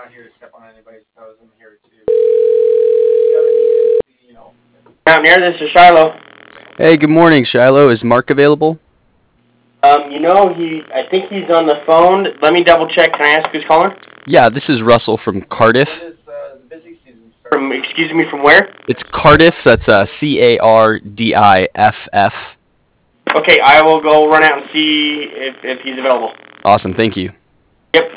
not here to step on anybody's toes. I'm here to Mountaineer, this is Shiloh. Hey, good morning, Shiloh. Is Mark available? I think he's on the phone. Let me double check. Can I ask who's calling? Yeah, this is Russell from Cardiff. The busy season start? Excuse me, from where? It's Cardiff. That's Cardiff. Okay, I will go run out and see if he's available. Awesome, thank you. Yep.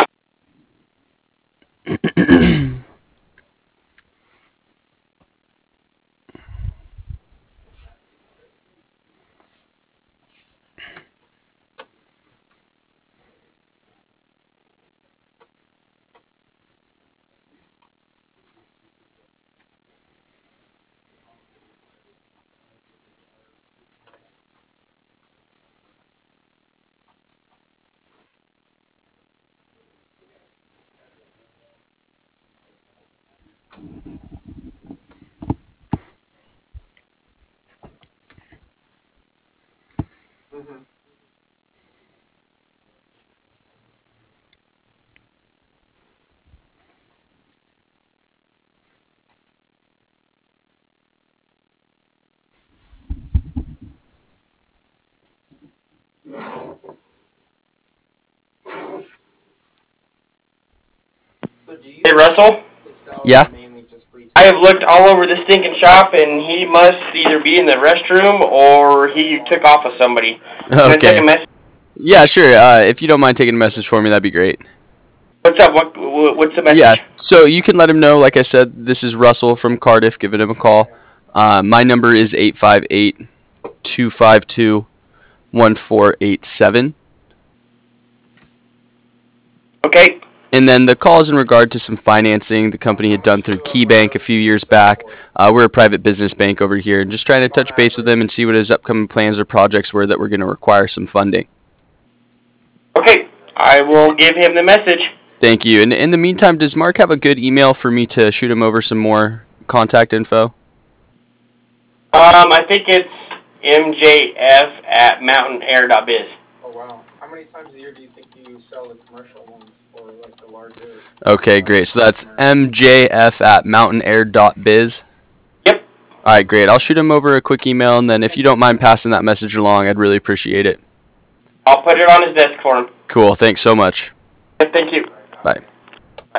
Hey, Russell? Yeah? I have looked all over the stinking shop, and he must either be in the restroom or he took off with somebody. Can I take Okay. a message? Yeah, sure. If you don't mind taking a message for me, that'd be great. What's up? What's the message? Yeah, so you can let him know, like I said, this is Russell from Cardiff, giving him a call. My number is 858-252-1487. Okay. And then the call is in regard to some financing the company had done through KeyBank a few years back. We're a private business bank over here, and just trying to touch base with him and see what his upcoming plans or projects were that were going to require some funding. Okay, I will give him the message. Thank you. And in the meantime, does Mark have a good email for me to shoot him over some more contact info? I think it's mjf@mountainair.biz. Oh, wow. How many times a year do you think you sell the commercial ones for, like, the larger... Okay, great. So that's mjf@mountainair.biz. Yep. All right, great. I'll shoot him over a quick email, and then if you don't mind passing that message along, I'd really appreciate it. I'll put it on his desk for him. Cool. Thanks so much. Thank you. Bye.